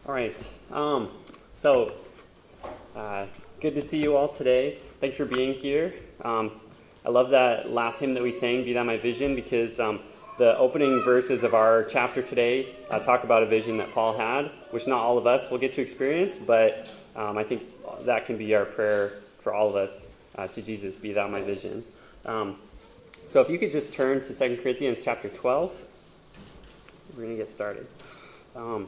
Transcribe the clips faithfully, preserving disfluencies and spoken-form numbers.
All right. Um, so, uh, good to see you all today. Thanks for being here. Um, I love that last hymn that we sang, Be Thou My Vision, because um, the opening verses of our chapter today uh, talk about a vision that Paul had, which not all of us will get to experience, but um, I think that can be our prayer for all of us uh, to Jesus, Be Thou My Vision. Um, so if you could just turn to Second Corinthians chapter twelve, we're going to get started. Um,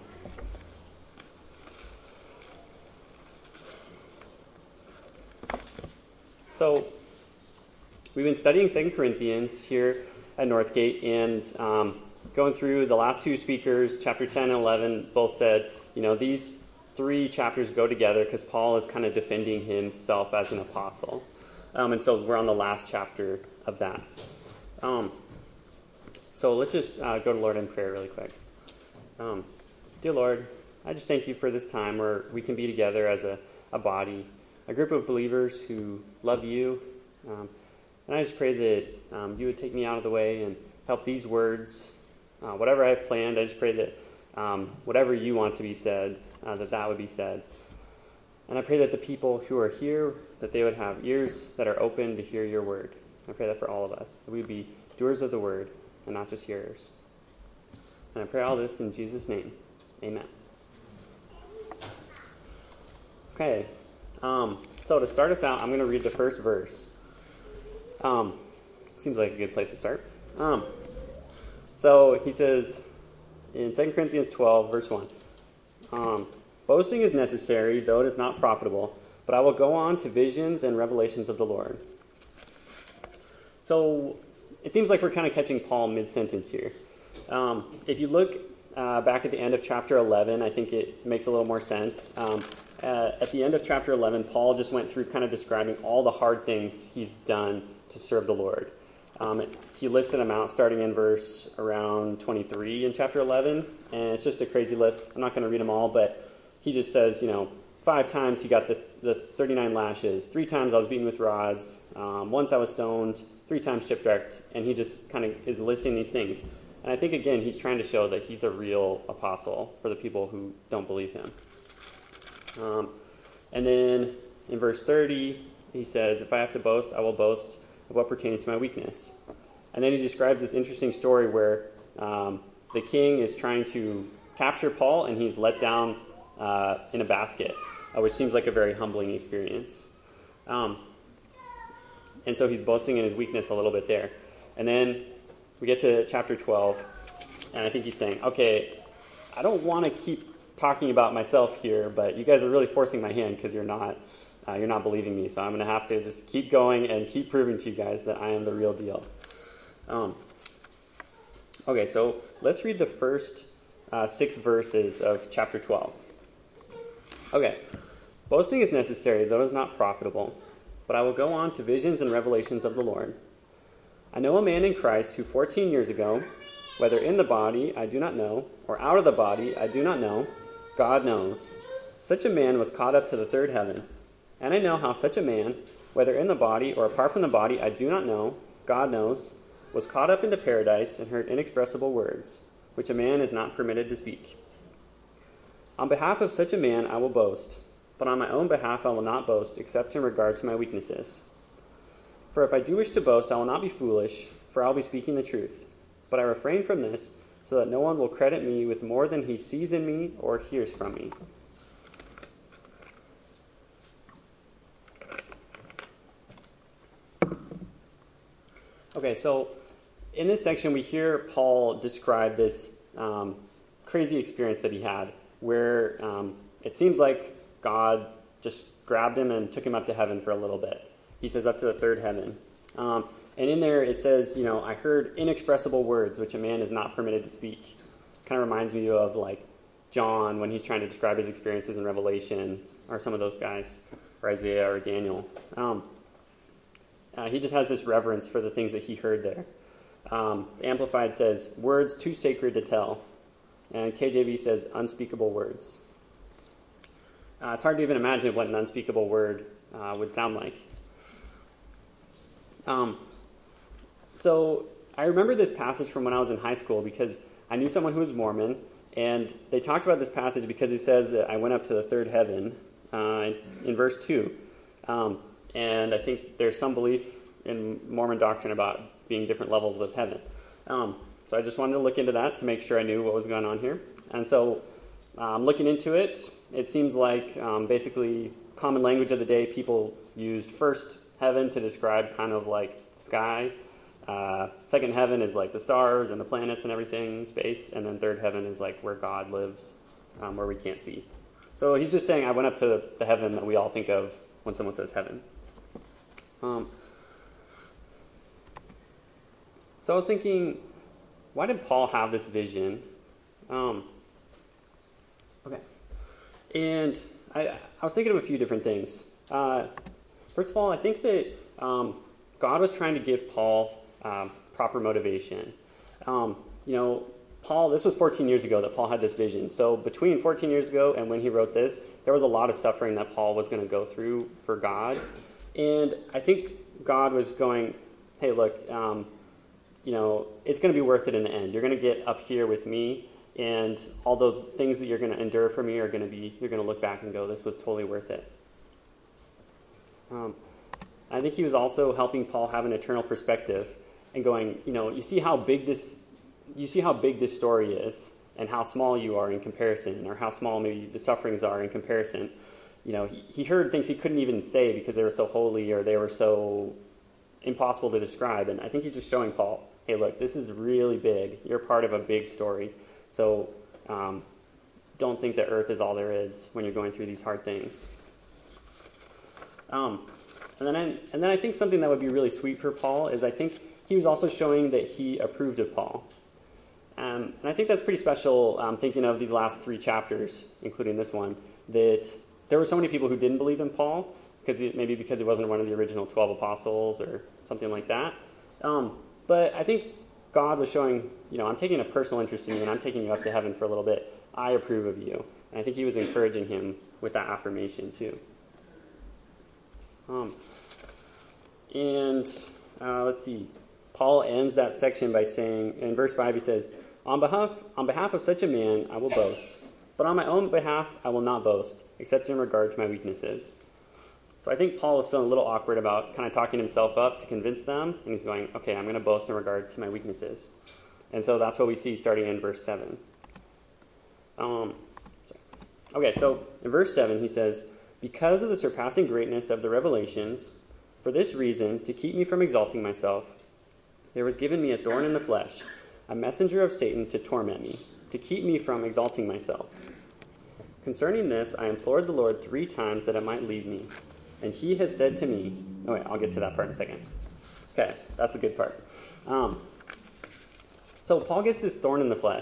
So, we've been studying Second Corinthians here at Northgate, and um, going through the last two speakers, chapter ten and eleven, both said, you know, these three chapters go together because Paul is kind of defending himself as an apostle. Um, and so we're on the last chapter of that. Um, so let's just uh, go to Lord in prayer really quick. Um, dear Lord, I just thank you for this time where we can be together as a, a body, a group of believers who love you. Um, and I just pray that um, you would take me out of the way and help these words, uh, whatever I've planned, I just pray that um, whatever you want to be said, uh, that that would be said. And I pray that the people who are here, that they would have ears that are open to hear your word. I pray that for all of us, that we would be doers of the word and not just hearers. And I pray all this in Jesus' name. Amen. Okay. Um, so to start us out, I'm going to read the first verse. Um, seems like a good place to start. Um, so he says in Second Corinthians twelve, verse one, um, boasting is necessary, though it is not profitable, but I will go on to visions and revelations of the Lord. So it seems like we're kind of catching Paul mid-sentence here. Um, if you look uh, back at the end of chapter eleven, I think it makes a little more sense. Um, Uh, at the end of chapter eleven, Paul just went through kind of describing all the hard things he's done to serve the Lord. Um, it, he listed them out starting in verse around twenty-three in chapter eleven, and it's just a crazy list. I'm not going to read them all, but he just says, you know, five times he got the, the thirty-nine lashes, three times I was beaten with rods, um, once I was stoned, three times shipwrecked, and he just kind of is listing these things. And I think, again, he's trying to show that he's a real apostle for the people who don't believe him. Um, and then in verse thirty, he says, if I have to boast, I will boast of what pertains to my weakness. And then he describes this interesting story where um, the king is trying to capture Paul, and he's let down uh, in a basket, uh, which seems like a very humbling experience. Um, and so he's boasting in his weakness a little bit there. And then we get to chapter twelve, and I think he's saying, okay, I don't want to keep talking about myself here, but you guys are really forcing my hand because you're not uh, you're not believing me. So I'm going to have to just keep going and keep proving to you guys that I am the real deal. Um, okay, so let's read the first uh, six verses of chapter twelve. Okay, boasting is necessary, though it is not profitable, but I will go on to visions and revelations of the Lord. I know a man in Christ who fourteen years ago, whether in the body I do not know, or out of the body I do not know, God knows. Such a man was caught up to the third heaven. And I know how such a man, whether in the body or apart from the body, I do not know, God knows, was caught up into paradise and heard inexpressible words, which a man is not permitted to speak. On behalf of such a man I will boast, but on my own behalf I will not boast, except in regard to my weaknesses. For if I do wish to boast, I will not be foolish, for I will be speaking the truth. But I refrain from this, so that no one will credit me with more than he sees in me or hears from me. Okay, so in this section we hear Paul describe this um, crazy experience that he had, where um, it seems like God just grabbed him and took him up to heaven for a little bit. He says up to the third heaven. Um, And in there it says, you know, I heard inexpressible words which a man is not permitted to speak. Kind of reminds me of like John when he's trying to describe his experiences in Revelation, or some of those guys, or Isaiah or Daniel. Um, uh, he just has this reverence for the things that he heard there. Um, the Amplified says, words too sacred to tell. And K J V says, unspeakable words. Uh, it's hard to even imagine what an unspeakable word uh, would sound like. Um, So I remember this passage from when I was in high school because I knew someone who was Mormon, and they talked about this passage because he says that I went up to the third heaven uh, in, in verse two. Um, and I think there's some belief in Mormon doctrine about being different levels of heaven. Um, so I just wanted to look into that to make sure I knew what was going on here. And so um, looking into it, it seems like um, basically common language of the day, people used first heaven to describe kind of like the sky. Uh, second heaven is like the stars and the planets and everything, space. And then third heaven is like where God lives, um, where we can't see. So he's just saying I went up to the heaven that we all think of when someone says heaven. Um, so I was thinking, why did Paul have this vision? Um, okay. And I, I was thinking of a few different things. Uh, first of all, I think that um, God was trying to give Paul um, proper motivation. Um, you know, Paul, this was fourteen years ago that Paul had this vision. So between fourteen years ago and when he wrote this, there was a lot of suffering that Paul was going to go through for God. And I think God was going, hey, look, um, you know, it's going to be worth it in the end. You're going to get up here with me, and all those things that you're going to endure for me are going to be, you're going to look back and go, this was totally worth it. Um, I think he was also helping Paul have an eternal perspective and going, you know, you see how big this, you see how big this story is and how small you are in comparison, or how small maybe the sufferings are in comparison. You know, he, he heard things he couldn't even say because they were so holy or they were so impossible to describe. And I think he's just showing Paul, hey, look, this is really big. You're part of a big story. So um, don't think that earth is all there is when you're going through these hard things. Um, and then I, and then I think something that would be really sweet for Paul is I think he was also showing that he approved of Paul. Um, and I think that's pretty special, um, thinking of these last three chapters, including this one, that there were so many people who didn't believe in Paul, because he, maybe because he wasn't one of the original twelve apostles or something like that. Um, but I think God was showing, you know, I'm taking a personal interest in you, and I'm taking you up to heaven for a little bit. I approve of you. And I think he was encouraging him with that affirmation too. Um, and uh, let's see. Paul ends that section by saying, in verse five, he says, on behalf, on behalf of such a man, I will boast. But on my own behalf, I will not boast, except in regard to my weaknesses. So I think Paul was feeling a little awkward about kind of talking himself up to convince them. And he's going, okay, I'm going to boast in regard to my weaknesses. And so that's what we see starting in verse seven. Um, okay, so in verse seven, he says, because of the surpassing greatness of the revelations, for this reason, to keep me from exalting myself, there was given me a thorn in the flesh, a messenger of Satan to torment me, to keep me from exalting myself. Concerning this, I implored the Lord three times that it might leave me. And he has said to me, oh wait, I'll get to that part in a second. Okay, that's the good part. Um, so Paul gets this thorn in the flesh,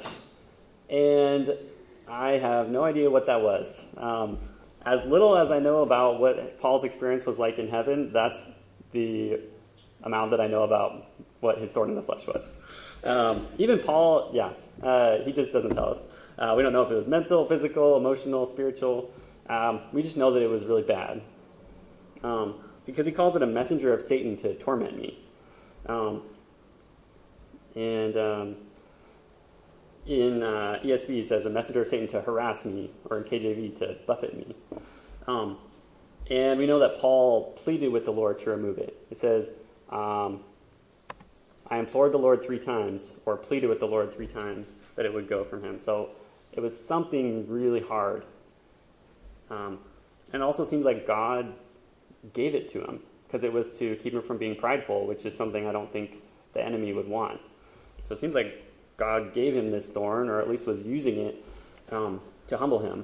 and I have no idea what that was. Um, as little as I know about what Paul's experience was like in heaven, that's the amount that I know about what his thorn in the flesh was. Um, even Paul, yeah, uh, he just doesn't tell us. Uh, we don't know if it was mental, physical, emotional, spiritual. Um, we just know that it was really bad. Um, because he calls it a messenger of Satan to torment me. Um, and um, in uh, E S V it says a messenger of Satan to harass me, or in K J V to buffet me. Um, and we know that Paul pleaded with the Lord to remove it. It says, um, I implored the Lord three times, or pleaded with the Lord three times, that it would go from him. So it was something really hard. Um, and it also seems like God gave it to him, because it was to keep him from being prideful, which is something I don't think the enemy would want. So it seems like God gave him this thorn, or at least was using it um, to humble him.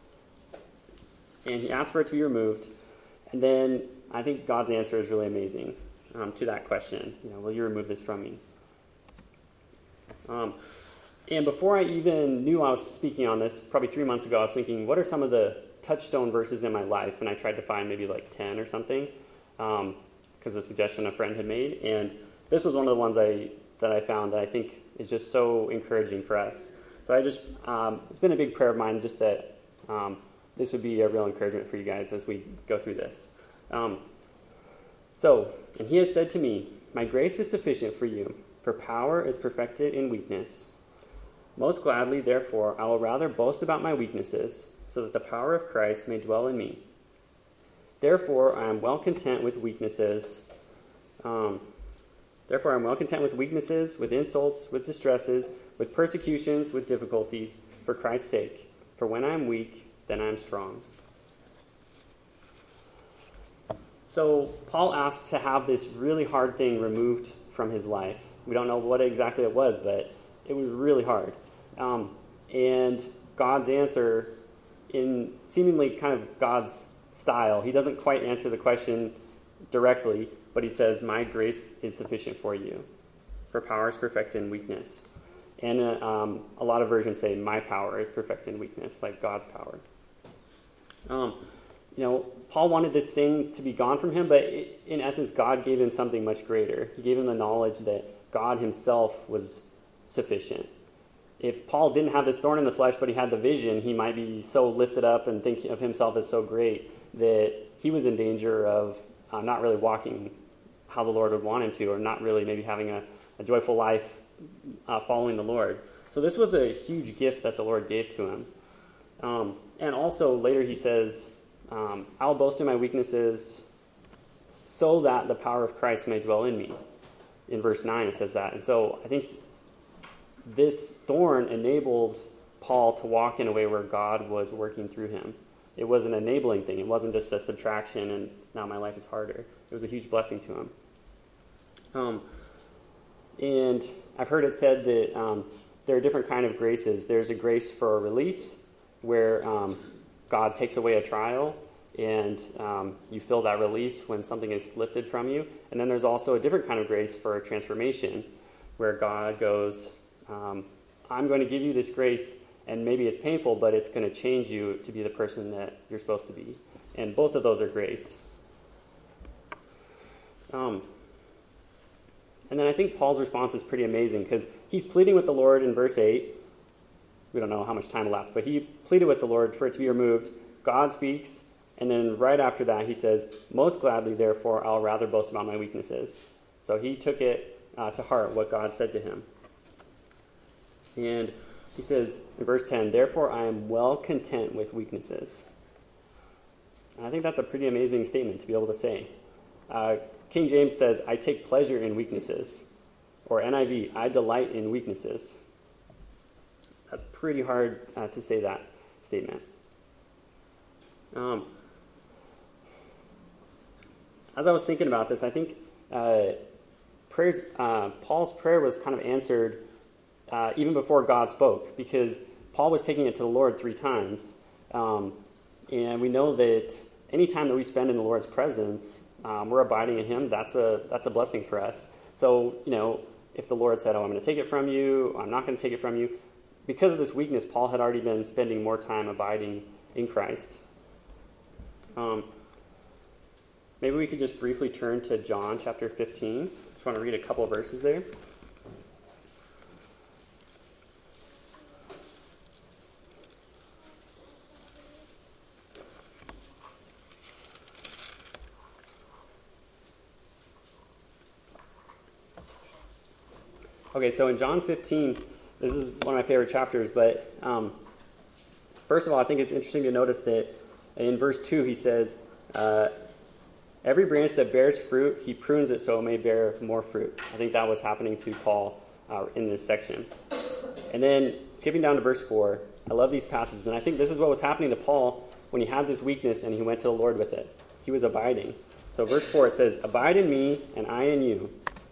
And he asked for it to be removed. And then I think God's answer is really amazing um, to that question. You know, will you remove this from me? Um, and before I even knew I was speaking on this, probably three months ago, I was thinking, what are some of the touchstone verses in my life? And I tried to find maybe like ten or something, because um, a suggestion a friend had made. And this was one of the ones I that I found that I think is just so encouraging for us. So I just, um, it's been a big prayer of mine just that um, this would be a real encouragement for you guys as we go through this. Um, so, and he has said to me, my grace is sufficient for you, for power is perfected in weakness. Most gladly, therefore, I will rather boast about my weaknesses, so that the power of Christ may dwell in me. Therefore, I am well content with weaknesses. Um, therefore, I am well content with weaknesses, with insults, with distresses, with persecutions, with difficulties, for Christ's sake. For when I am weak, then I am strong. So Paul asked to have this really hard thing removed from his life. We don't know what exactly it was, but it was really hard. Um, and God's answer, in seemingly kind of God's style, he doesn't quite answer the question directly, but he says, my grace is sufficient for you, for power is perfected in weakness. And uh, um, a lot of versions say, my power is perfected in weakness, like God's power. Um, you know, Paul wanted this thing to be gone from him, but it, in essence, God gave him something much greater. He gave him the knowledge that God himself was sufficient. If Paul didn't have this thorn in the flesh, but he had the vision, he might be so lifted up and think of himself as so great that he was in danger of uh, not really walking how the Lord would want him to, or not really maybe having a, a joyful life uh, following the Lord. So this was a huge gift that the Lord gave to him. Um, and also later he says, um, I'll boast in my weaknesses so that the power of Christ may dwell in me. In verse nine it says that. And so I think this thorn enabled Paul to walk in a way where God was working through him. It was an enabling thing. It wasn't just a subtraction and now my life is harder. It was a huge blessing to him. Um, and I've heard it said that um, there are different kind of graces. There's a grace for a release where um, God takes away a trial and um, you feel that release when something is lifted from you. And then there's also a different kind of grace for a transformation where God goes, um, I'm going to give you this grace, and maybe it's painful, but it's going to change you to be the person that you're supposed to be. And both of those are grace. Um, and then I think Paul's response is pretty amazing because he's pleading with the Lord in verse eight. We don't know how much time elapsed, but he pleaded with the Lord for it to be removed. God speaks, and then right after that he says, most gladly, therefore, I'll rather boast about my weaknesses. So he took it uh, to heart, what God said to him. And he says in verse ten, therefore I am well content with weaknesses. And I think that's a pretty amazing statement to be able to say. Uh, King James says, I take pleasure in weaknesses. Or N I V, I delight in weaknesses. That's pretty hard uh, to say that statement. Um, as I was thinking about this, I think uh, prayers, uh, Paul's prayer was kind of answered uh, even before God spoke, because Paul was taking it to the Lord three times. Um, and we know that any time that we spend in the Lord's presence, um, we're abiding in him. That's a that's a blessing for us. So, you know, if the Lord said, oh, I'm going to take it from you, I'm not going to take it from you, because of this weakness, Paul had already been spending more time abiding in Christ. Um, maybe we could just briefly turn to John chapter fifteen. Just want to read a couple of verses there. Okay, so in John fifteen, this is one of my favorite chapters, but um, first of all, I think it's interesting to notice that in verse two he says, uh, every branch that bears fruit, he prunes it so it may bear more fruit. I think that was happening to Paul uh, in this section. And then skipping down to verse four, I love these passages, and I think this is what was happening to Paul when he had this weakness and he went to the Lord with it. He was abiding. So verse four, it says, abide in me and I in you.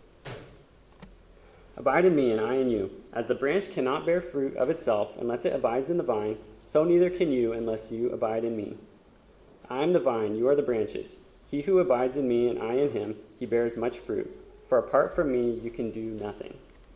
Abide in me and I in you. As the branch cannot bear fruit of itself unless it abides in the vine, so neither can you unless you abide in me. I am the vine, you are the branches. He who abides in me and I in him, he bears much fruit. For apart from me, you can do nothing.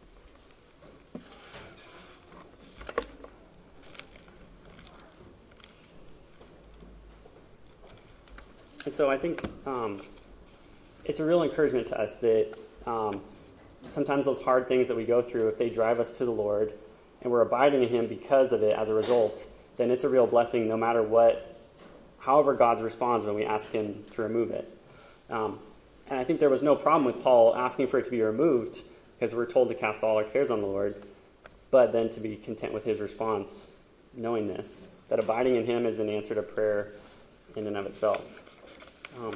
And so I think um, it's a real encouragement to us that um, sometimes those hard things that we go through, if they drive us to the Lord and we're abiding in him because of it as a result, then it's a real blessing no matter what, however God responds when we ask him to remove it. Um, and I think there was no problem with Paul asking for it to be removed because we're told to cast all our cares on the Lord. but then to be content with his response, knowing this, that abiding in him is an answer to prayer in and of itself. Um,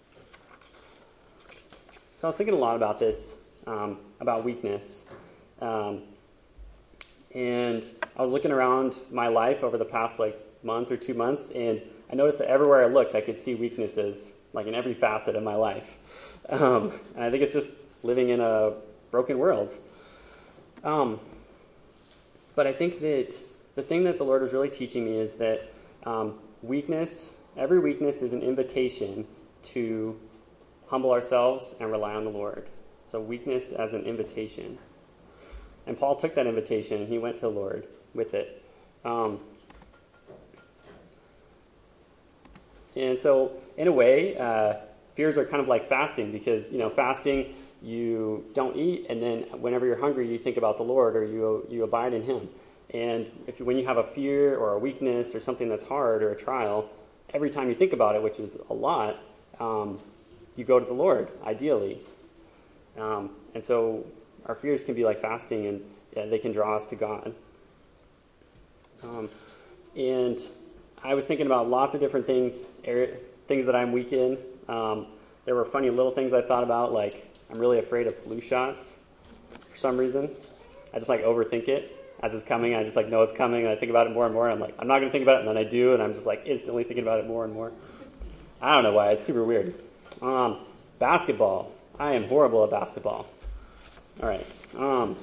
so I was thinking a lot about this, um, about weakness. Um, and I was looking around my life over the past like month or two months, and I noticed that everywhere I looked, I could see weaknesses, like in every facet of my life. Um, and I think it's just living in a broken world. Um, but I think that the thing that the Lord was really teaching me is that um, weakness, every weakness is an invitation to humble ourselves and rely on the Lord. So weakness as an invitation. And Paul took that invitation and he went to the Lord with it. Um, and so, in a way, uh, fears are kind of like fasting because, you know, fasting, you don't eat, and then whenever you're hungry, you think about the Lord or you you abide in him. And if when you have a fear or a weakness or something that's hard or a trial, every time you think about it, which is a lot, um, you go to the Lord, ideally. Um, and so our fears can be like fasting, and yeah, they can draw us to God. Um, and I was thinking about lots of different things, er, things that I'm weak in. Um, there were funny little things I thought about, like I'm really afraid of flu shots for some reason. I just like overthink it as it's coming. I just like know it's coming, and I think about it more and more. And I'm like, I'm not going to think about it, and then I do, and I'm just like instantly thinking about it more and more. I don't know why. It's super weird. Um, basketball. I am horrible at basketball. All right. Um,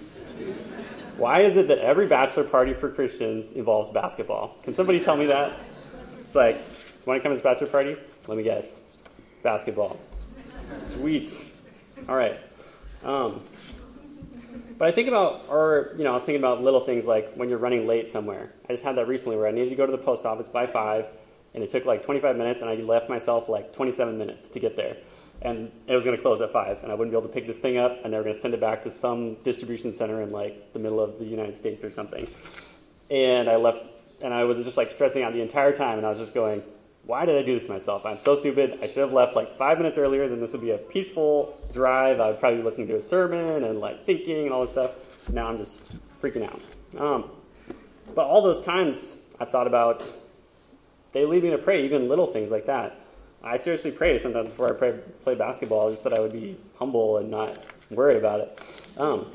why is it that every bachelor party for Christians involves basketball? Can somebody tell me that? It's like, you want to come to this bachelor party? Let me guess. Basketball. Sweet. All right. Um, but I think about, or, you know, I was thinking about little things like when you're running late somewhere. I just had that recently where I needed to go to the post office by five, and it took like twenty-five minutes, and I left myself like twenty-seven minutes to get there. And it was going to close at five, and I wouldn't be able to pick this thing up, and they were going to send it back to some distribution center in like the middle of the United States or something. And I left, and I was just like stressing out the entire time, and I was just going, why did I do this to myself? I'm so stupid. I should have left like five minutes earlier, then this would be a peaceful drive. I would probably be listening to a sermon and like thinking and all this stuff. Now I'm just freaking out. Um, but all those times I've thought about, they lead me to pray, even little things like that. I seriously pray sometimes before I pray, play basketball, just that I would be humble and not worried about it. Um,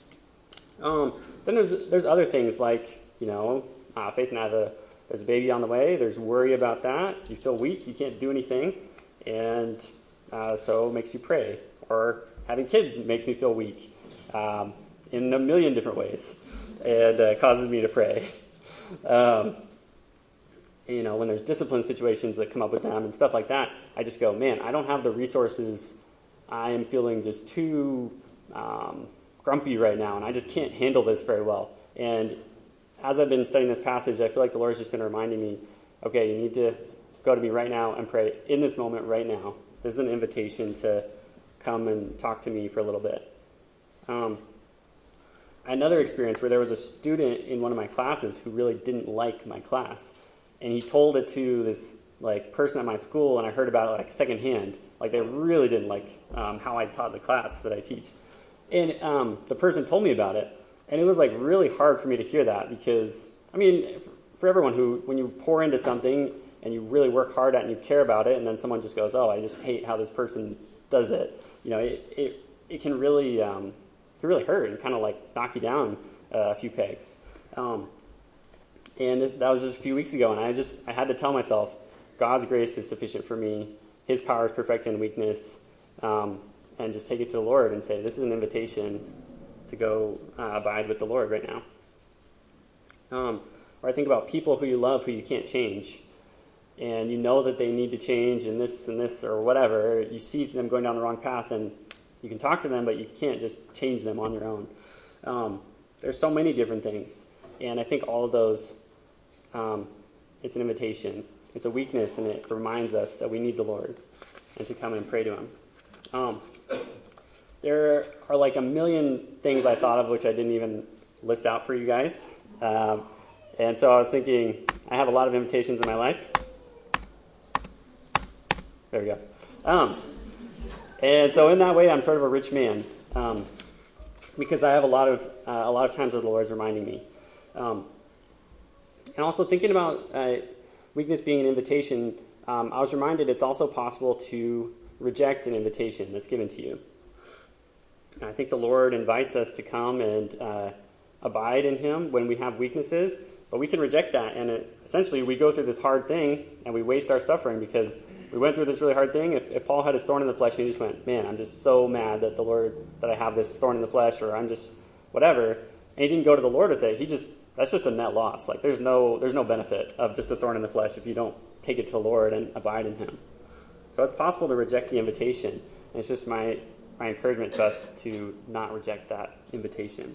um, then there's there's other things like, you know, uh, Faith and I have a, there's a baby on the way. There's worry about that. You feel weak. You can't do anything. And uh, so it makes you pray. Or having kids makes me feel weak um, in a million different ways. And uh, causes me to pray. Um You know, when there's discipline situations that come up with them and stuff like that, I just go, man, I don't have the resources. I am feeling just too um, grumpy right now, and I just can't handle this very well. And as I've been studying this passage, I feel like the Lord's just been reminding me, okay, you need to go to me right now and pray in this moment right now. This is an invitation to come and talk to me for a little bit. Um, another experience where there was a student in one of my classes who really didn't like my class. And he told it to this like person at my school, and I heard about it like secondhand. Like they really didn't like um, how I taught the class that I teach. And um, the person told me about it, and it was like really hard for me to hear that because, I mean, for everyone who, when you pour into something and you really work hard at it and you care about it, and then someone just goes, oh, I just hate how this person does it. You know, it it, it can really um, can really hurt and kind of like knock you down uh, a few pegs. Um, And this, that was just a few weeks ago, and I just I had to tell myself, God's grace is sufficient for me. His power is perfect in weakness, um, and just take it to the Lord and say, this is an invitation to go uh, abide with the Lord right now. Um, or I think about people who you love who you can't change, and you know that they need to change and this and this or whatever. You see them going down the wrong path, and you can talk to them, but you can't just change them on your own. Um, there's so many different things, and I think all of those, Um, it's an invitation. It's a weakness, and it reminds us that we need the Lord and to come and pray to him. Um, there are like a million things I thought of which I didn't even list out for you guys. Um, and so I was thinking, I have a lot of invitations in my life. There we go. Um, and so in that way, I'm sort of a rich man. Um, because I have a lot of uh, a lot of times where the Lord's reminding me. Um, and also thinking about uh, weakness being an invitation, um, I was reminded it's also possible to reject an invitation that's given to you. And I think the Lord invites us to come and uh, abide in him when we have weaknesses, but we can reject that, and it, essentially we go through this hard thing and we waste our suffering because we went through this really hard thing. If, if Paul had his thorn in the flesh and he just went, man, I'm just so mad that the Lord, that I have this thorn in the flesh, or I'm just whatever, and he didn't go to the Lord with it, he just, that's just a net loss. Like there's no, there's no benefit of just a thorn in the flesh if you don't take it to the Lord and abide in him. So it's possible to reject the invitation, and it's just my, my encouragement to us to not reject that invitation.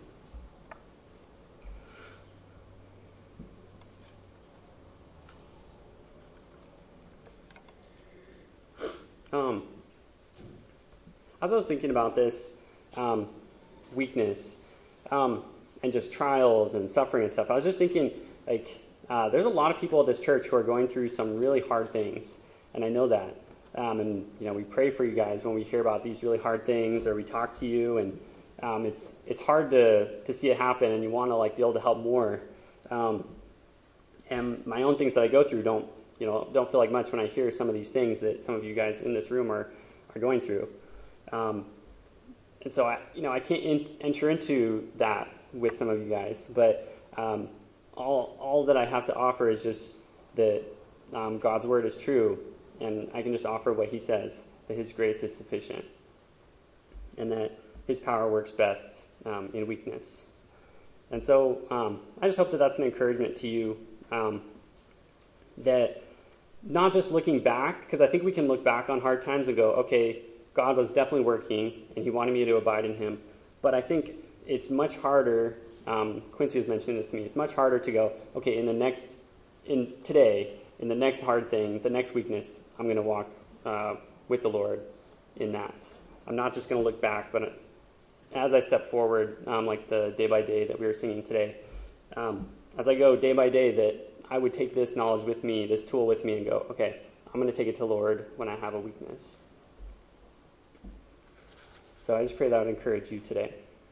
Um, as I was thinking about this um, weakness um, and just trials and suffering and stuff, I was just thinking, like, uh, there's a lot of people at this church who are going through some really hard things, and I know that. Um, and you know, we pray for you guys when we hear about these really hard things, or we talk to you, and um, it's it's hard to to see it happen, and you want to like be able to help more. Um, and my own things that I go through don't. You know, don't feel like much when I hear some of these things that some of you guys in this room are, are going through. Um, and so, I, you know, I can't in, enter into that with some of you guys, but um, all all that I have to offer is just that um, God's word is true, and I can just offer what he says, that his grace is sufficient, and that his power works best um, in weakness. And so um, I just hope that that's an encouragement to you, um, that not just looking back, because I think we can look back on hard times and go, okay, God was definitely working, and he wanted me to abide in him. But I think it's much harder, um, Quincy was mentioning this to me, it's much harder to go, okay, in the next, in today, in the next hard thing, the next weakness, I'm going to walk uh, with the Lord in that. I'm not just going to look back, but as I step forward, um, like the day by day that we were singing today, um, as I go day by day, that I would take this knowledge with me, this tool with me, and go, okay, I'm going to take it to the Lord when I have a weakness. So I just pray that would encourage you today.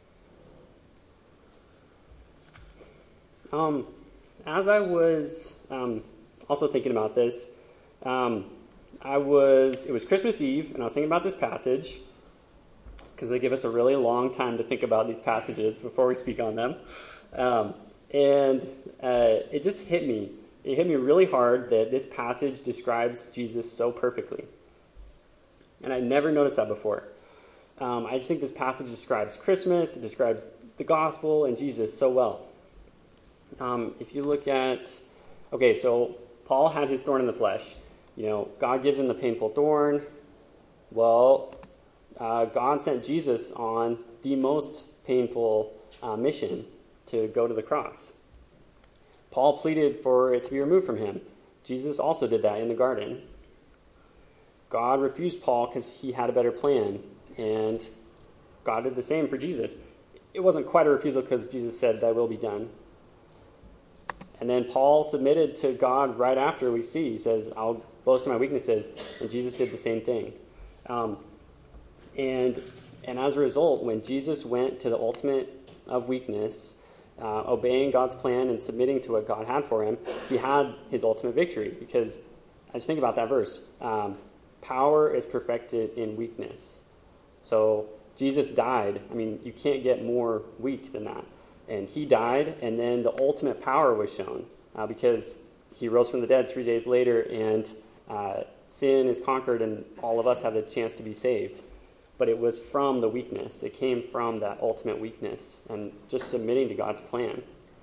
Um, as I was um, also thinking about this, um, I was, it was Christmas Eve, and I was thinking about this passage, because they give us a really long time to think about these passages before we speak on them. Um, And uh, it just hit me. It hit me really hard that this passage describes Jesus so perfectly. And I never noticed that before. Um, I just think this passage describes Christmas, it describes the gospel and Jesus so well. Um, if you look at, okay, so Paul had his thorn in the flesh. You know, God gives him the painful thorn. Well, uh, God sent Jesus on the most painful uh, mission, to go to the cross. Paul pleaded for it to be removed from him. Jesus also did that in the garden. God refused Paul because he had a better plan, and God did the same for Jesus. It wasn't quite a refusal because Jesus said, "Thy will be done." And then Paul submitted to God right after. We see, he says, "I'll boast in my weaknesses," and Jesus did the same thing. Um, and and as a result, when Jesus went to the ultimate of weakness, Uh, obeying God's plan and submitting to what God had for him, he had his ultimate victory. Because I just think about that verse. Um, power is perfected in weakness. So Jesus died. I mean, you can't get more weak than that. And he died, and then the ultimate power was shown uh, because he rose from the dead three days later, and uh, sin is conquered, and all of us have the chance to be saved. But it was from the weakness. It came from that ultimate weakness and just submitting to God's plan.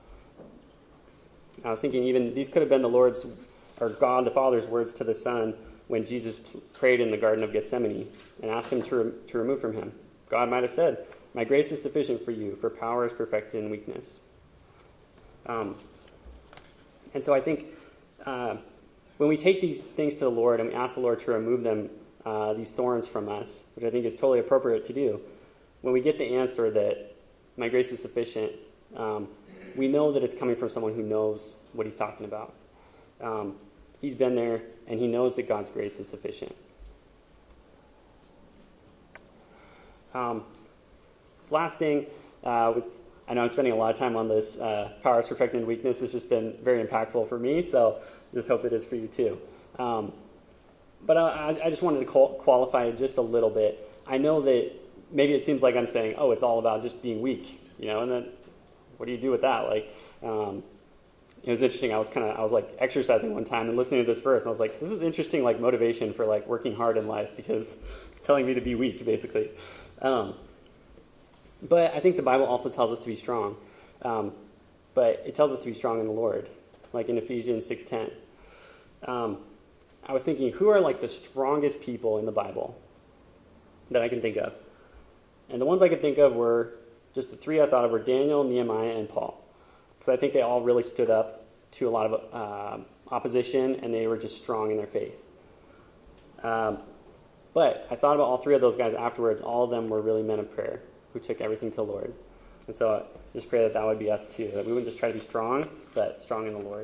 I was thinking even these could have been the Lord's, or God the Father's words to the Son when Jesus prayed in the Garden of Gethsemane and asked him to, re- to remove from him. God might have said, "My grace is sufficient for you, for power is perfected in weakness." Um, and so I think uh, when we take these things to the Lord and we ask the Lord to remove them, Uh, these thorns from us, which I think is totally appropriate to do, when we get the answer that my grace is sufficient, um, we know that it's coming from someone who knows what he's talking about. Um, he's been there, and he knows that God's grace is sufficient. Um, last thing, Uh, with I know I'm spending a lot of time on this. Uh, Powers, Perfecting, and Weakness has just been very impactful for me, so just hope it is for you too. Um, but I, I just wanted to qual- qualify it just a little bit. I know that maybe it seems like I'm saying, oh, it's all about just being weak, you know, and then what do you do with that? Like, um, it was interesting. I was kind of, I was like exercising one time and listening to this verse, and I was like, this is interesting, like motivation for like working hard in life, because it's telling me to be weak, basically. Um, but I think the Bible also tells us to be strong. Um, but it tells us to be strong in the Lord, like in Ephesians six ten. Um, I was thinking, who are like the strongest people in the Bible that I can think of? And the ones I could think of were, just the three I thought of were Daniel, Nehemiah, and Paul. Because I think they all really stood up to a lot of uh, opposition, and they were just strong in their faith. Um, but I thought about all three of those guys afterwards. All of them were really men of prayer who took everything to the Lord. And so I just pray that that would be us too, that we wouldn't just try to be strong, but strong in the Lord.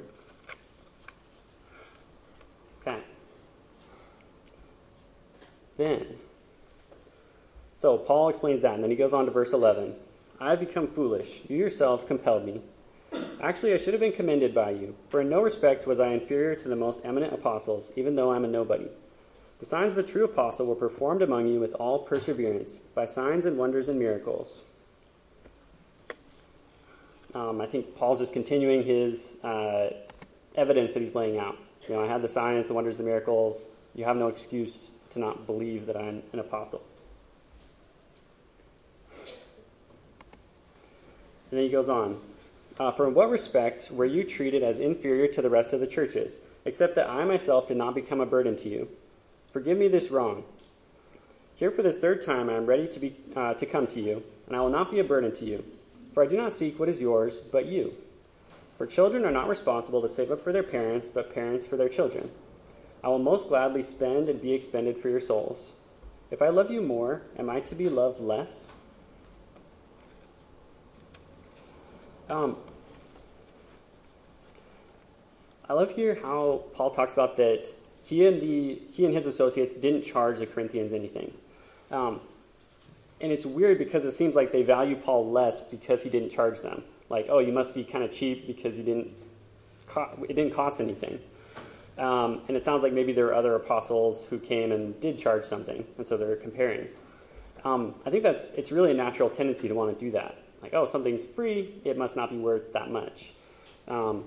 Okay. Then, so Paul explains that, and then he goes on to verse eleven. I have become foolish. You yourselves compelled me. Actually, I should have been commended by you, for in no respect was I inferior to the most eminent apostles, even though I am a nobody. The signs of a true apostle were performed among you with all perseverance, by signs and wonders and miracles. Um, I think Paul's just continuing his uh, evidence that he's laying out. You know, I have the signs, the wonders, the miracles. You have no excuse to not believe that I'm an apostle. And then he goes on. Uh, for in what respect were you treated as inferior to the rest of the churches, except that I myself did not become a burden to you? Forgive me this wrong. Here for this third time I am ready to be uh, to come to you, and I will not be a burden to you. For I do not seek what is yours, but you. For children are not responsible to save up for their parents, but parents for their children. I will most gladly spend and be expended for your souls. If I love you more, am I to be loved less? Um, I love here how Paul talks about that he and the he and his associates didn't charge the Corinthians anything. Um, and it's weird because it seems like they value Paul less because he didn't charge them. Like, oh, you must be kind of cheap because you didn't co- it didn't cost anything. Um, and it sounds like maybe there were other apostles who came and did charge something, and so they're comparing. Um, I think that's it's really a natural tendency to want to do that. Like, oh, something's free, it must not be worth that much. Um,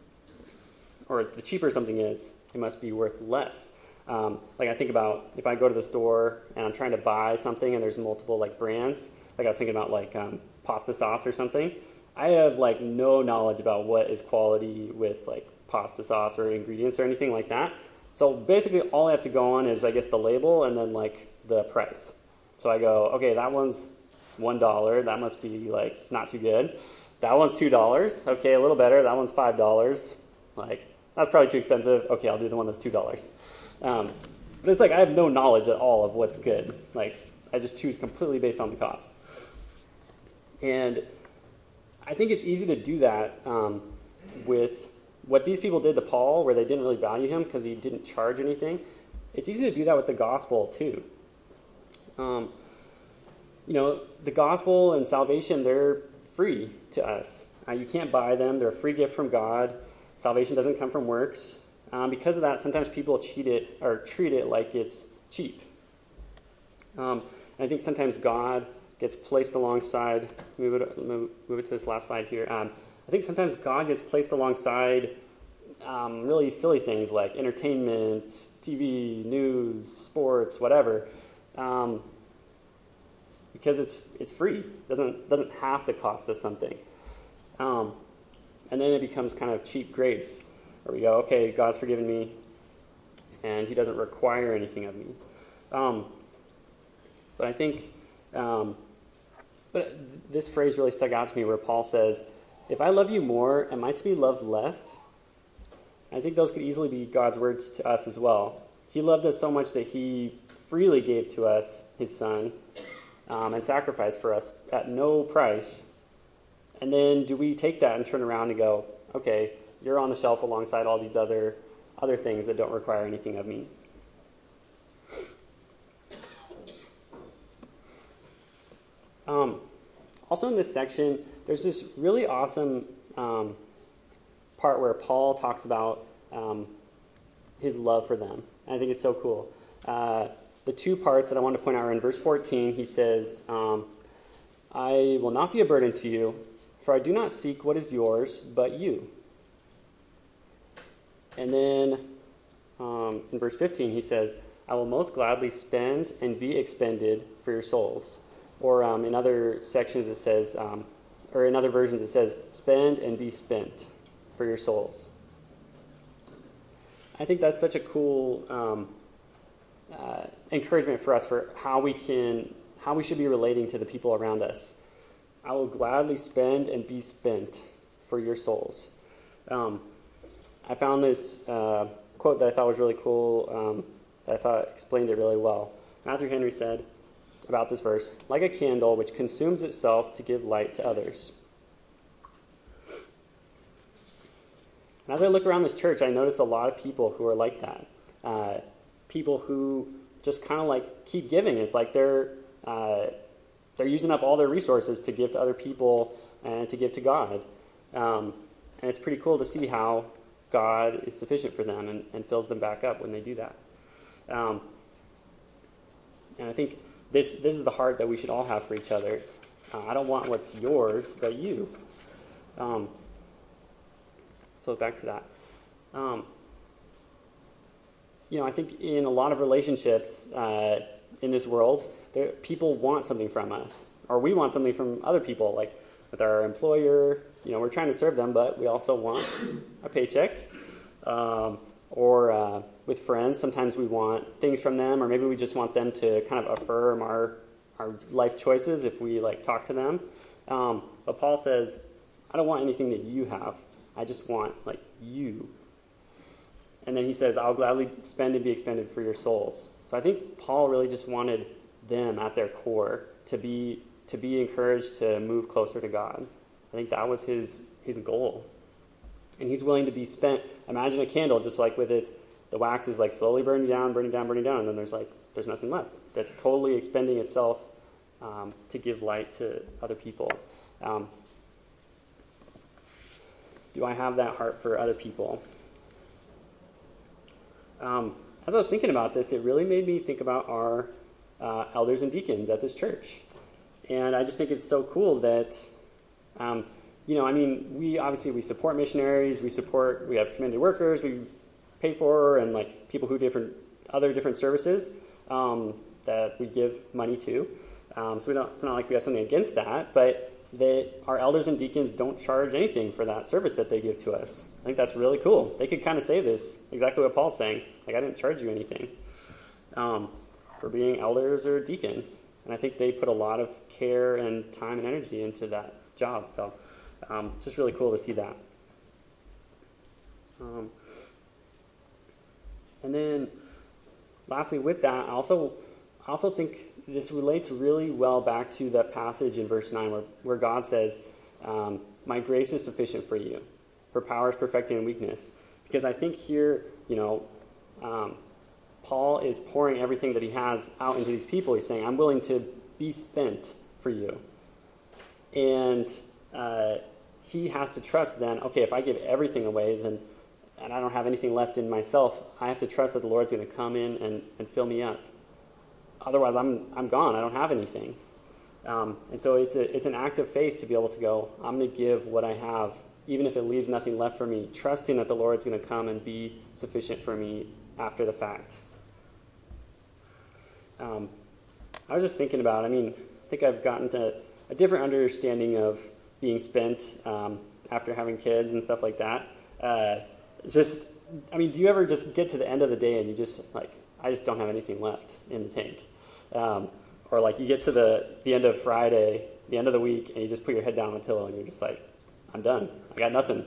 or the cheaper something is, it must be worth less. Um, like I think about if I go to the store and I'm trying to buy something and there's multiple like brands, like I was thinking about like um, pasta sauce or something. I have like no knowledge about what is quality with like pasta sauce or ingredients or anything like that. So basically all I have to go on is I guess the label and then like the price. So I go, okay, that one's one dollar, that must be like not too good. That one's two dollars, okay, a little better. That one's five dollars. Like, that's probably too expensive. Okay, I'll do the one that's two dollars. Um, but it's like I have no knowledge at all of what's good. Like, I just choose completely based on the cost. And I think it's easy to do that um, with what these people did to Paul, where they didn't really value him because he didn't charge anything. It's easy to do that with the gospel, too. Um, you know, the gospel and salvation, they're free to us. Uh, you can't buy them. They're a free gift from God. Salvation doesn't come from works. Um, because of that, sometimes people cheat it or treat it like it's cheap. Um, and I think sometimes God gets placed alongside. Move it, move, move it to this last slide here. Um, I think sometimes God gets placed alongside um, really silly things like entertainment, T V, news, sports, whatever, um, because it's it's free. It doesn't doesn't have to cost us something. Um, and then it becomes kind of cheap grace. Where we go, okay, God's forgiven me, and he doesn't require anything of me. Um, but I think, um, but this phrase really stuck out to me where Paul says, if I love you more, am I to be loved less? I think those could easily be God's words to us as well. He loved us so much that he freely gave to us his son um, and sacrificed for us at no price. And then do we take that and turn around and go, okay, you're on the shelf alongside all these other other things that don't require anything of me. Um, also in this section, there's this really awesome um, part where Paul talks about um, his love for them. And I think it's so cool. Uh, the two parts that I want to point out are in verse fourteen. He says, um, I will not be a burden to you, for I do not seek what is yours, but you. And then um, in verse fifteen, he says, I will most gladly spend and be expended for your souls. Or um, in other sections it says, um, or in other versions it says, spend and be spent for your souls. I think that's such a cool um, uh, encouragement for us for how we can, how we should be relating to the people around us. I will gladly spend and be spent for your souls. Um, I found this uh, quote that I thought was really cool, um, that I thought explained it really well. Matthew Henry said about this verse, like a candle which consumes itself to give light to others. And as I look around this church, I notice a lot of people who are like that. Uh, people who just kind of like keep giving. It's like they're uh, they're using up all their resources to give to other people and to give to God. Um, and it's pretty cool to see how God is sufficient for them and, and fills them back up when they do that. Um, and I think this this is the heart that we should all have for each other. Uh, I don't want what's yours, but you. Um, flip back to that. Um, you know, I think in a lot of relationships uh, in this world, there, people want something from us, or we want something from other people. Like with our employer, you know, we're trying to serve them, but we also want a paycheck. Um, or uh, with friends, sometimes we want things from them, or maybe we just want them to kind of affirm our our life choices if we like talk to them. Um, but Paul says, I don't want anything that you have. I just want like you. And then he says, I'll gladly spend and be expended for your souls. So I think Paul really just wanted them at their core to be to be encouraged to move closer to God. I think that was his his goal. And he's willing to be spent. Imagine a candle, just like with its, the wax is like slowly burning down, burning down, burning down, and then there's like, there's nothing left. That's totally expending itself um, to give light to other people. Um, do I have that heart for other people? Um, as I was thinking about this, it really made me think about our uh, elders and deacons at this church. And I just think it's so cool that, um, you know, I mean, we obviously we support missionaries, we support, we have commended workers, we pay for, and like people who do different other different services um, that we give money to. Um, so we don't. It's not like we have something against that, but that our elders and deacons don't charge anything for that service that they give to us. I think that's really cool. They could kind of say this exactly what Paul's saying. Like, I didn't charge you anything um, for being elders or deacons, and I think they put a lot of care and time and energy into that job. So. Um, it's just really cool to see that. Um, and then, lastly, with that, I also, I also think this relates really well back to that passage in verse nine where, where God says, um, my grace is sufficient for you, for power is perfected in weakness. Because I think here, you know, um, Paul is pouring everything that he has out into these people. He's saying, I'm willing to be spent for you. And Uh, he has to trust then, okay, if I give everything away, then and I don't have anything left in myself, I have to trust that the Lord's going to come in and, and fill me up. Otherwise, I'm I'm gone. I don't have anything. Um, and so it's a it's an act of faith to be able to go, I'm going to give what I have, even if it leaves nothing left for me, trusting that the Lord's going to come and be sufficient for me after the fact. Um, I was just thinking about, I mean, I think I've gotten to a different understanding of being spent um, after having kids and stuff like that. Uh, just, I mean, do you ever just get to the end of the day and you just, like, I just don't have anything left in the tank? Um, or, like, you get to the, the end of Friday, the end of the week, and you just put your head down on the pillow and you're just like, I'm done. I got nothing.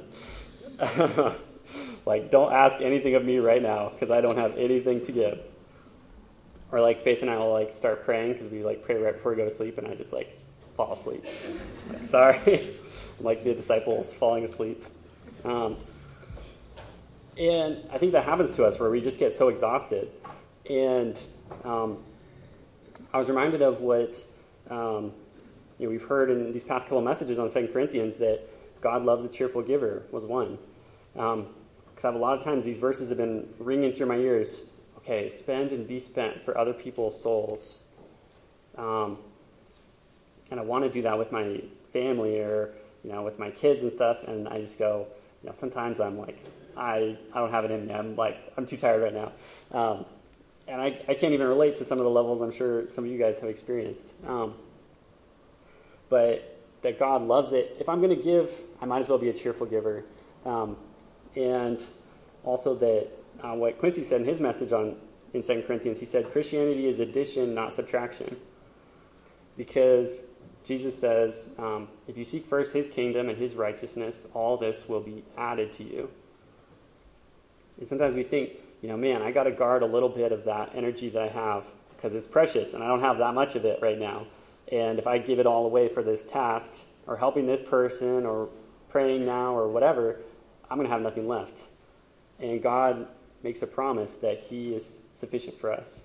Like, don't ask anything of me right now because I don't have anything to give. Or, like, Faith and I will, like, start praying because we, like, pray right before we go to sleep, and I just, like, fall asleep. Like, sorry. I'm like the disciples falling asleep. Um, and I think that happens to us where we just get so exhausted. And um, I was reminded of what um, you know, we've heard in these past couple of messages on Second Corinthians that God loves a cheerful giver was one. Um, because a lot of times these verses have been ringing through my ears. Okay, spend and be spent for other people's souls. Um, and I want to do that with my family or, you know, with my kids and stuff. And I just go, you know, sometimes I'm like, I, I don't have it in me. I'm like, I'm too tired right now. Um, and I, I can't even relate to some of the levels I'm sure some of you guys have experienced. Um, but that God loves it. If I'm going to give, I might as well be a cheerful giver. Um, and also that uh, what Quincy said in his message on in Second Corinthians, he said Christianity is addition, not subtraction. Because Jesus says, um, if you seek first his kingdom and his righteousness, all this will be added to you. And sometimes we think, you know, man, I got to guard a little bit of that energy that I have because it's precious and I don't have that much of it right now. And if I give it all away for this task or helping this person or praying now or whatever, I'm going to have nothing left. And God makes a promise that he is sufficient for us.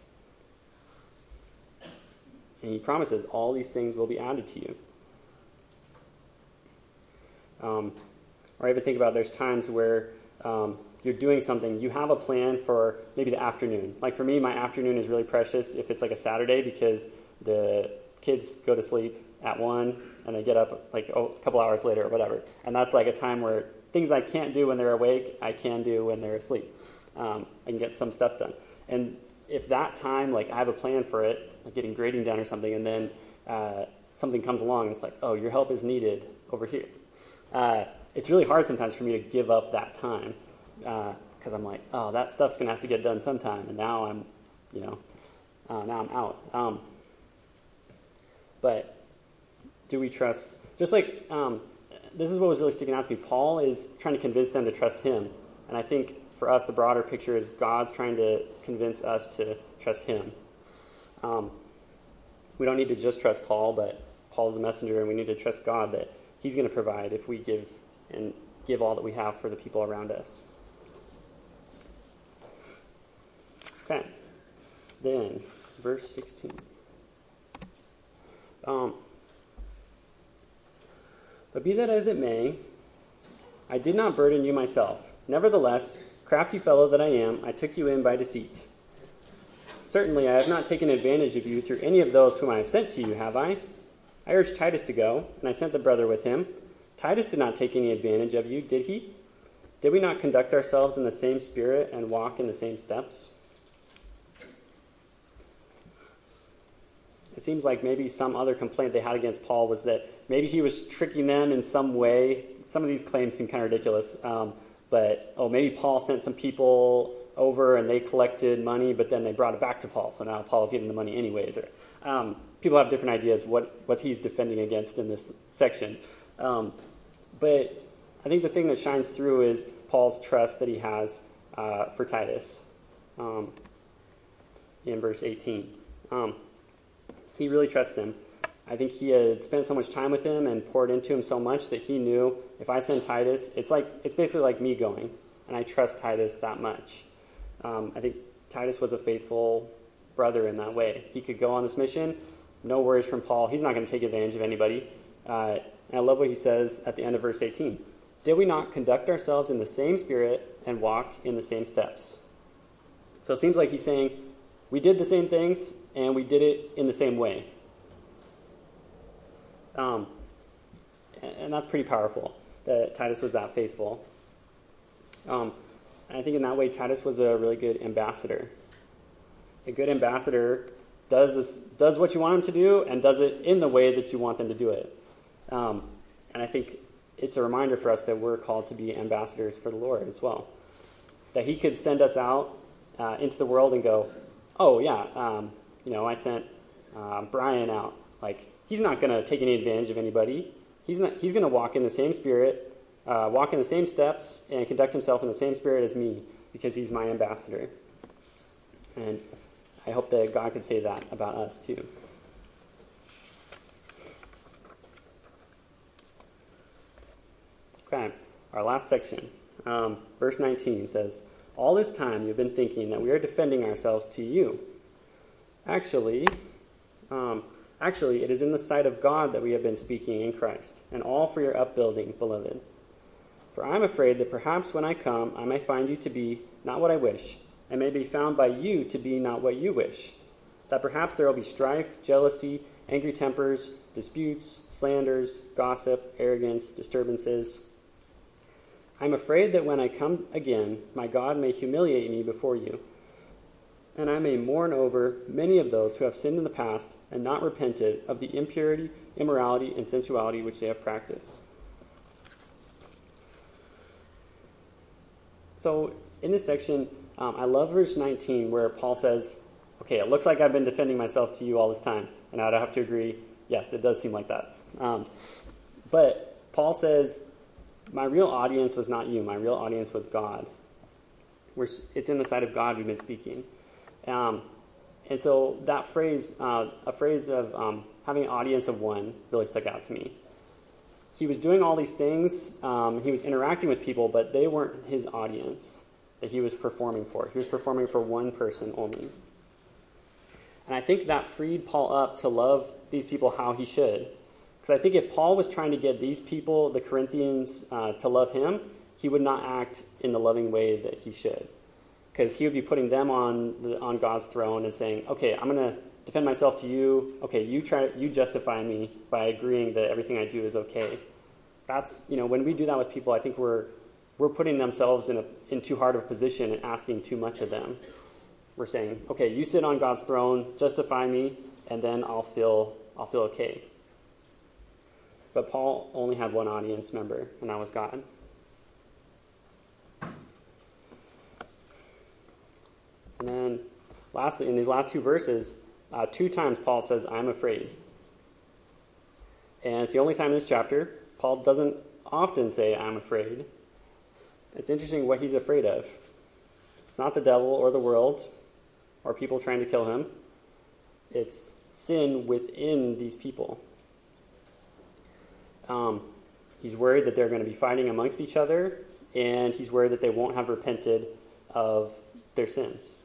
And he promises all these things will be added to you. Um, or even think about there's times where um, you're doing something, you have a plan for maybe the afternoon. Like for me, my afternoon is really precious if it's like a Saturday because the kids go to sleep at one and they get up like oh, a couple hours later or whatever. And that's like a time where things I can't do when they're awake, I can do when they're asleep. Um, I can get some stuff done. And if that time, like I have a plan for it, like getting grading done or something, and then uh, something comes along and it's like, oh, your help is needed over here. Uh, it's really hard sometimes for me to give up that time because uh, I'm like, oh, that stuff's going to have to get done sometime. And now I'm, you know, uh, now I'm out. Um, but do we trust, just like, um, this is what was really sticking out to me. Paul is trying to convince them to trust him. And I think for us, the broader picture is God's trying to convince us to trust him. Um, we don't need to just trust Paul, but Paul's the messenger, and we need to trust God that he's going to provide if we give and give all that we have for the people around us. Okay. Then, verse sixteen. Um, but be that as it may, I did not burden you myself. Nevertheless, crafty fellow that I am, I took you in by deceit. Certainly I have not taken advantage of you through any of those whom I have sent to you, have I? I urged Titus to go, and I sent the brother with him. Titus did not take any advantage of you, did he? Did we not conduct ourselves in the same spirit and walk in the same steps? It seems like maybe some other complaint they had against Paul was that maybe he was tricking them in some way. Some of these claims seem kind of ridiculous. Um, but, oh, maybe Paul sent some people over and they collected money, but then they brought it back to Paul. So now Paul's getting the money anyways. Or, um, people have different ideas what, what he's defending against in this section. Um, but I think the thing that shines through is Paul's trust that he has uh, for Titus um, in verse eighteen. Um, he really trusts him. I think he had spent so much time with him and poured into him so much that he knew if I send Titus, it's like it's basically like me going, and I trust Titus that much. Um, I think Titus was a faithful brother in that way. He could go on this mission, no worries from Paul. He's not going to take advantage of anybody. Uh, and I love what he says at the end of verse eighteen. Did we not conduct ourselves in the same spirit and walk in the same steps? So it seems like he's saying we did the same things and we did it in the same way. Um, and that's pretty powerful, that Titus was that faithful. Um, and I think in that way, Titus was a really good ambassador. A good ambassador does this, does what you want him to do and does it in the way that you want them to do it. Um, and I think it's a reminder for us that we're called to be ambassadors for the Lord as well. That he could send us out uh, into the world and go, oh, yeah, um, you know, I sent uh, Brian out. Like, he's not going to take any advantage of anybody. He's not. He's going to walk in the same spirit, uh, walk in the same steps, and conduct himself in the same spirit as me because he's my ambassador. And I hope that God could say that about us too. Okay, our last section. Um, verse nineteen says, all this time you've been thinking that we are defending ourselves to you. Actually, um, Actually, it is in the sight of God that we have been speaking in Christ, and all for your upbuilding, beloved. For I am afraid that perhaps when I come, I may find you to be not what I wish, and may be found by you to be not what you wish. That perhaps there will be strife, jealousy, angry tempers, disputes, slanders, gossip, arrogance, disturbances. I am afraid that when I come again, my God may humiliate me before you, and I may mourn over many of those who have sinned in the past and not repented of the impurity, immorality, and sensuality which they have practiced. So in this section, um, I love verse nineteen where Paul says, okay, it looks like I've been defending myself to you all this time. And I would have to agree, yes, it does seem like that. Um, but Paul says, my real audience was not you. My real audience was God. We're, it's in the sight of God we've been speaking. Um, and so that phrase, uh, a phrase of um, having an audience of one, really stuck out to me. He was doing all these things. Um, he was interacting with people, but they weren't his audience that he was performing for. He was performing for one person only. And I think that freed Paul up to love these people how he should. Because I think if Paul was trying to get these people, the Corinthians, uh, to love him, he would not act in the loving way that he should. Because he would be putting them on the, on God's throne and saying, okay, I'm going to defend myself to you. Okay, you try, you justify me by agreeing that everything I do is okay. That's, you know, when we do that with people, I think we're we're putting themselves in a in too hard of a position and asking too much of them. We're saying, okay, you sit on God's throne, justify me, and then I'll feel I'll feel okay. But Paul only had one audience member, and that was God. And then, lastly, in these last two verses, uh, two times Paul says, I'm afraid. And it's the only time in this chapter. Paul doesn't often say, I'm afraid. It's interesting what he's afraid of. It's not the devil or the world or people trying to kill him. It's sin within these people. Um, he's worried that they're going to be fighting amongst each other, and he's worried that they won't have repented of their sins.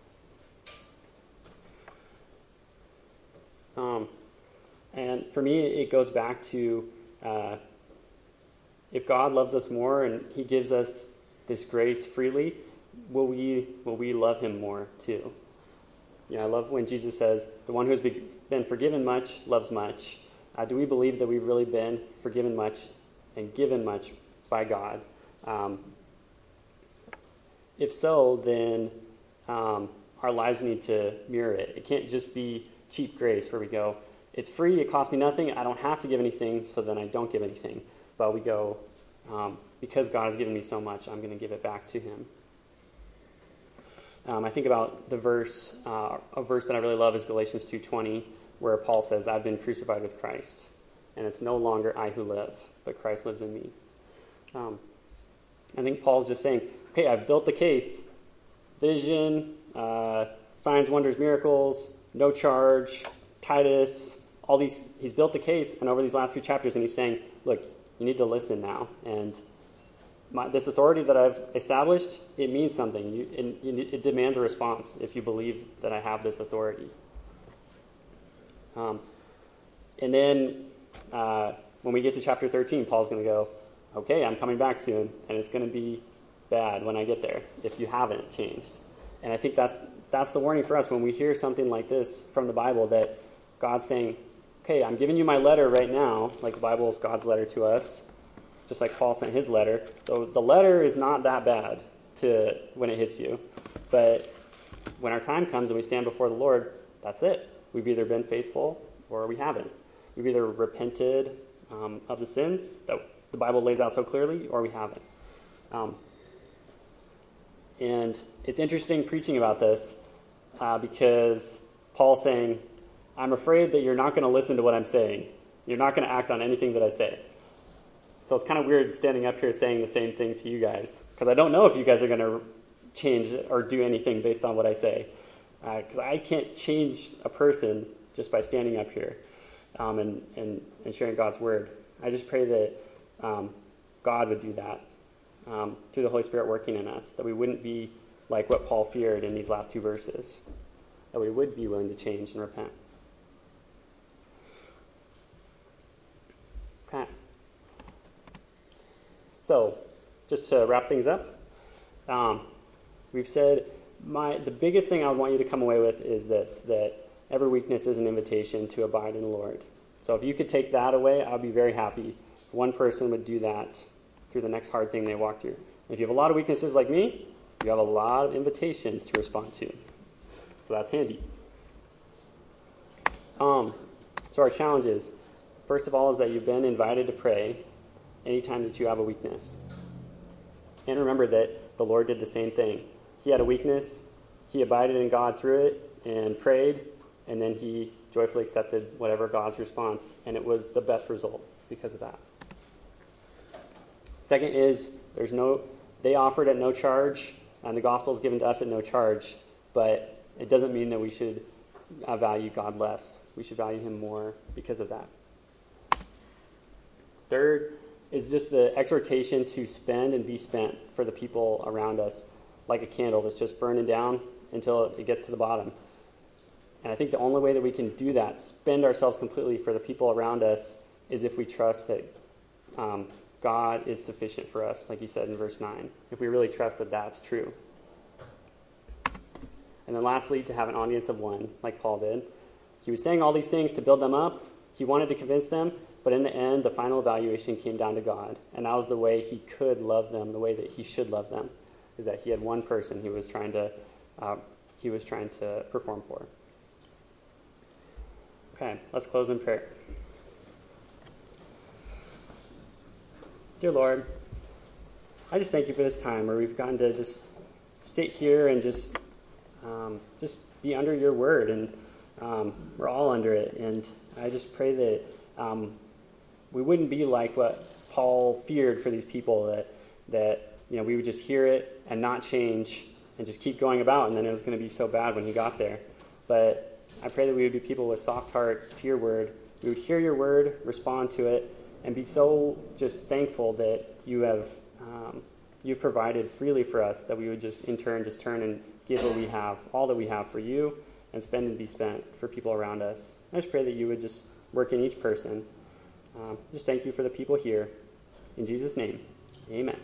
Um, and for me, it goes back to uh, if God loves us more and he gives us this grace freely, will we will we love him more too? Yeah, I love when Jesus says, the one who has been forgiven much loves much. Uh, do we believe that we've really been forgiven much and given much by God? Um, if so, then um, our lives need to mirror it. It can't just be cheap grace where we go, it's free, it costs me nothing, I don't have to give anything, so then I don't give anything. But we go, um, because God has given me so much, I'm going to give it back to him. Um, I think about the verse, uh, a verse that I really love is Galatians two twenty, where Paul says, I've been crucified with Christ, and it's no longer I who live, but Christ lives in me. Um, I think Paul's just saying, okay, I've built the case. Vision, uh, signs, wonders, miracles, no charge, Titus, all these, he's built the case, and over these last few chapters, and he's saying, look, you need to listen now, and my, this authority that I've established, it means something. You, it, it demands a response if you believe that I have this authority. Um, and then uh, when we get to chapter thirteen, Paul's going to go, okay, I'm coming back soon, and it's going to be bad when I get there if you haven't changed. And I think that's that's the warning for us when we hear something like this from the Bible, that God's saying, okay, I'm giving you my letter right now, like the Bible is God's letter to us, just like Paul sent his letter. So the letter is not that bad to when it hits you. But when our time comes and we stand before the Lord, that's it. We've either been faithful or we haven't. We've either repented um, of the sins that the Bible lays out so clearly, or we haven't. Um, and it's interesting preaching about this uh, because Paul's saying, I'm afraid that you're not going to listen to what I'm saying. You're not going to act on anything that I say. So it's kind of weird standing up here saying the same thing to you guys, because I don't know if you guys are going to change or do anything based on what I say. Because uh, I can't change a person just by standing up here um, and, and, and sharing God's word. I just pray that um, God would do that um, through the Holy Spirit working in us, that we wouldn't be like what Paul feared in these last two verses, that we would be willing to change and repent. So, just to wrap things up, um, we've said my the biggest thing I would want you to come away with is this, that every weakness is an invitation to abide in the Lord. So if you could take that away, I'd be very happy if one person would do that through the next hard thing they walk through. If you have a lot of weaknesses like me, you have a lot of invitations to respond to. So that's handy. Um, so our challenge is, first of all, is that you've been invited to pray anytime that you have a weakness. And remember that the Lord did the same thing. He had a weakness, he abided in God through it and prayed, and then he joyfully accepted whatever God's response, and it was the best result because of that. Second is, there's no, they offered at no charge, and the gospel is given to us at no charge, but it doesn't mean that we should uh, value God less. We should value him more because of that. Third is just the exhortation to spend and be spent for the people around us, like a candle that's just burning down until it gets to the bottom. And I think the only way that we can do that, spend ourselves completely for the people around us, is if we trust that um, God is sufficient for us, like he said in verse nine. If we really trust that that's true. And then lastly, to have an audience of one, like Paul did. He was saying all these things to build them up. He wanted to convince them, but in the end, the final evaluation came down to God. And that was the way he could love them, the way that he should love them, is that he had one person he was trying to, uh, he was trying to perform for. Okay, let's close in prayer. Dear Lord, I just thank you for this time where we've gotten to just sit here and just um, just be under your word, and um, we're all under it. And I just pray that um, we wouldn't be like what Paul feared for these people, that that you know we would just hear it and not change and just keep going about, and then it was going to be so bad when he got there. But I pray that we would be people with soft hearts to your word. We would hear your word, respond to it, and be so just thankful that you have um, you've provided freely for us, that we would just in turn just turn and give what we have, all that we have for you, and spend and be spent for people around us. I just pray that you would just work in each person. Um, just thank you for the people here. In Jesus' name, amen.